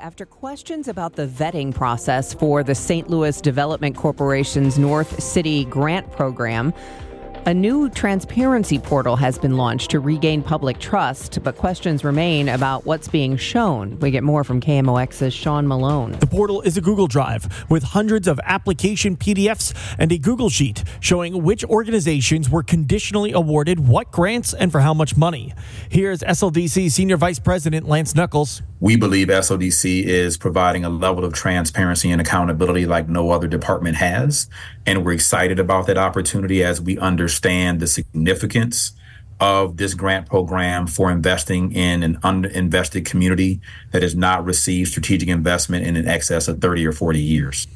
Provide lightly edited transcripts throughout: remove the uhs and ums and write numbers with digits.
After questions about the vetting process for the St. Louis Development Corporation's North City Grant Program, a new transparency portal has been launched to regain public trust, but questions remain about what's being shown. We get more from KMOX's Sean Malone. The portal is a Google Drive with hundreds of application PDFs and a Google Sheet showing which organizations were conditionally awarded what grants and for how much money. Here's SLDC Senior Vice President Lance Knuckles. We believe SLDC is providing a level of transparency and accountability like no other department has, and we're excited about that opportunity as we understand the significance of this grant program for investing in an underinvested community that has not received strategic investment in excess of 30 or 40 years.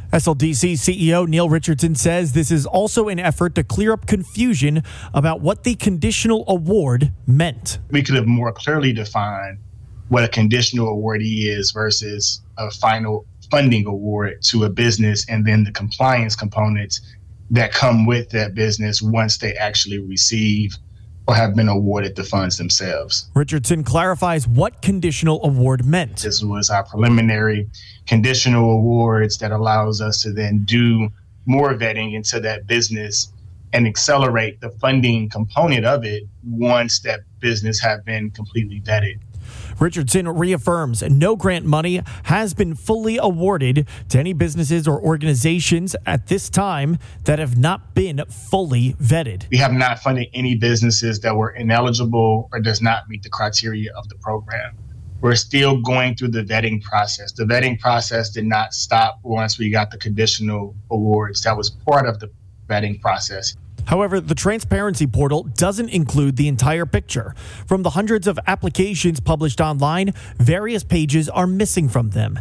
SLDC CEO Neil Richardson says this is also an effort to clear up confusion about what the conditional award meant. We could have more clearly defined what a conditional awardee is versus a final funding award to a business, and then the compliance components that come with that business once they actually receive or have been awarded the funds themselves. Richardson clarifies what conditional award meant. This was our preliminary conditional awards that allows us to then do more vetting into that business and accelerate the funding component of it once that business have been completely vetted. Richardson reaffirms no grant money has been fully awarded to any businesses or organizations at this time that have not been fully vetted. We have not funded any businesses that were ineligible or does not meet the criteria of the program. We're still going through the vetting process. The vetting process did not stop once we got the conditional awards. That was part of the vetting process. However, the transparency portal doesn't include the entire picture. From the hundreds of applications published online, various pages are missing from them.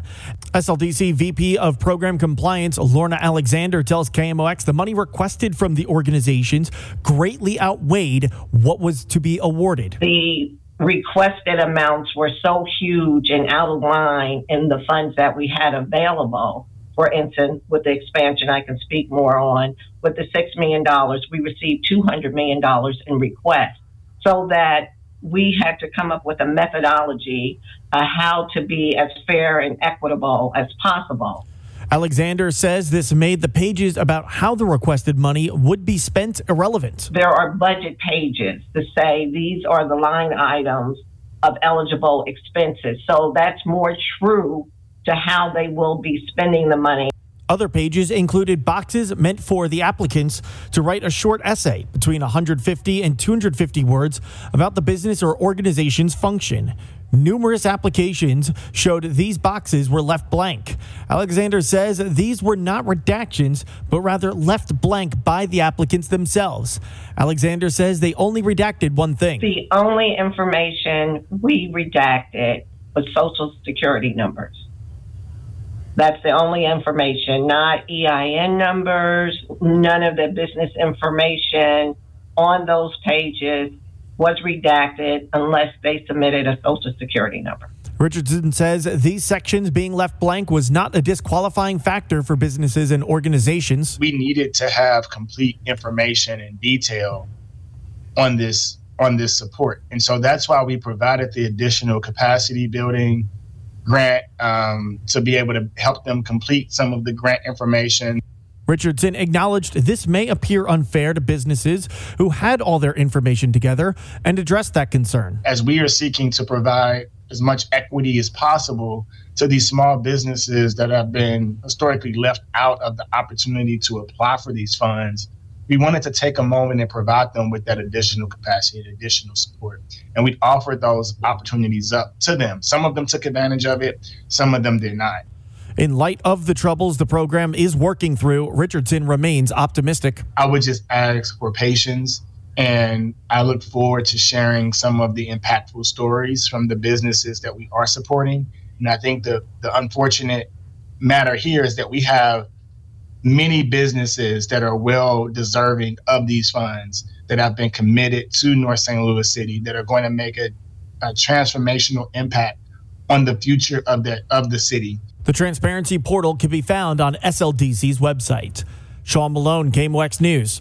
SLDC VP of Program Compliance Lorna Alexander tells KMOX the money requested from the organizations greatly outweighed what was to be awarded. The requested amounts were so huge and out of line in the funds that we had available. For instance, with the expansion, I can speak more on. With the $6 million, we received $200 million in requests, so that we had to come up with a methodology how to be as fair and equitable as possible. Alexander says this made the pages about how the requested money would be spent irrelevant. There are budget pages to say these are the line items of eligible expenses, so that's more true to how they will be spending the money. Other pages included boxes meant for the applicants to write a short essay between 150 and 250 words about the business or organization's function. Numerous applications showed these boxes were left blank. Alexander says these were not redactions, but rather left blank by the applicants themselves. Alexander says they only redacted one thing. The only information we redacted was Social Security numbers. That's the only information, not EIN numbers. None of the business information on those pages was redacted unless they submitted a Social Security number. Richardson says these sections being left blank was not a disqualifying factor for businesses and organizations. We needed to have complete information and detail on this support. And so that's why we provided the additional capacity building grant to be able to help them complete some of the grant information. Richardson acknowledged this may appear unfair to businesses who had all their information together and addressed that concern. As we are seeking to provide as much equity as possible to these small businesses that have been historically left out of the opportunity to apply for these funds, we wanted to take a moment and provide them with that additional capacity and additional support. And we offered those opportunities up to them. Some of them took advantage of it. Some of them did not. In light of the troubles the program is working through, Richardson remains optimistic. I would just ask for patience, and I look forward to sharing some of the impactful stories from the businesses that we are supporting. And I think the unfortunate matter here is that we have many businesses that are well deserving of these funds that have been committed to North St. Louis City that are going to make a transformational impact on the future of the city. The transparency portal can be found on SLDC's website. Sean Malone, KMOX News.